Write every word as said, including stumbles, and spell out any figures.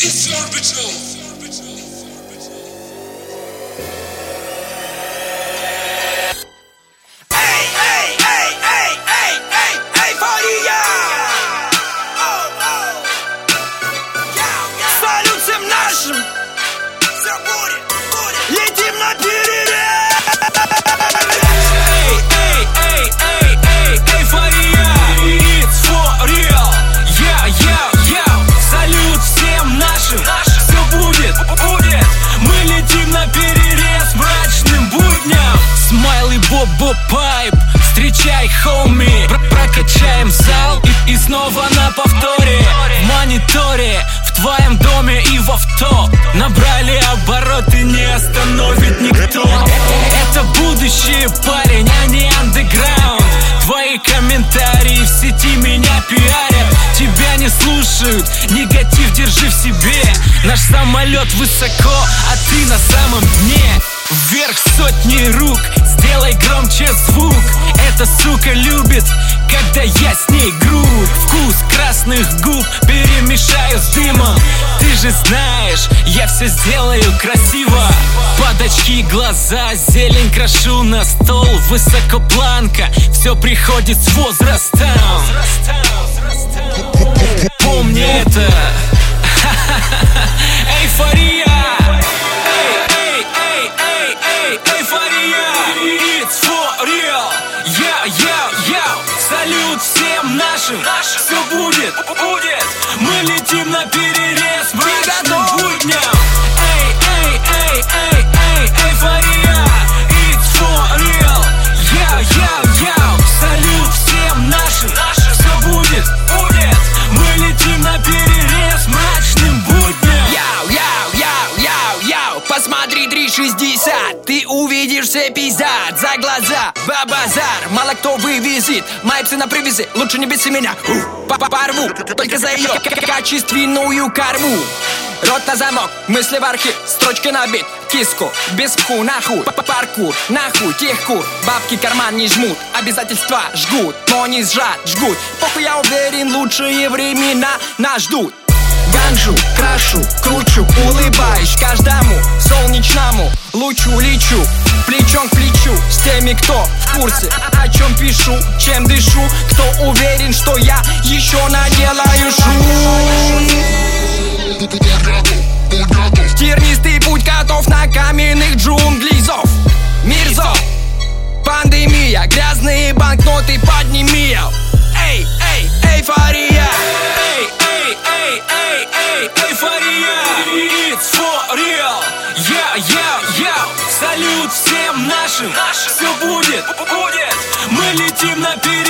It's orbital. Летим на перерез. Эй, эй, эй, эй, эй, эйфория. It's for real. Я, я, я. Салют всем нашим. Все будет, будет. Мы летим на перерез мрачным будням. Смайлы, бобо, пайп. Встречай, хоуми. Прокачаем зал и, и снова на повторе. В мониторе, в твоем доме и в авто. Набрали обороты, не остановит никто. Это будущее, парень, а не андеграунд. Твои комментарии в сети меня пиарят. Тебя не слушают, негатив держи в себе. Наш самолет высоко, а ты на самом дне. Вверх сотни рук, сделай громче звук. Эта сука любит, когда я с ней груб. Вкус красных губ перемешаю с дымом. Ты же знаешь, я все сделаю красиво. Под очки глаза, зелень крашу на стол. Высоко планка, все приходит с возрастом. Помни это. Эйфория. It's for real. Я, я, я. Салют всем нашим. Все будет, будет. Мы летим на перерез мрачным будням. Эй, эй, эй, эй, эй, эйфория. It's for real. Я, я, я. Салют всем нашим. Все будет, будет. Мы летим на перерез мрачным будням. Яу, яу, яу, яу, яу. Посмотри три шестьдесят. Ты увидишь все пиздят за глаза. Бабазар, мало кто вывезет. Мои псы на привязи, лучше не беси меня. Порву, только за ее качественную корму. Рот на замок, мысли в архив, строчка на бит, киску, без пху, нахуй, паркур, нахуй, тех кур. Бабки карман не жмут, обязательства жгут, но не сжат, жгут. Похуй, я уверен, лучшие времена нас ждут. Ганжу, крашу, кручу, улыбаюсь каждому солнечному лучу, лечу плечом к плечу с теми, кто в курсе, о чем пишу, чем дышу, кто уверен, что я еще наделаю шум. Тернистый путь котов на каменных джунглей зов. Мир зов, пандемия, грязные банкноты подними. Эй, эй, эйфория. Эй, эй, эй, эй, эй, эйфория. It's for real. Я, я, я. Салют всем нашим. Все будет, будет. Мы летим на перерез.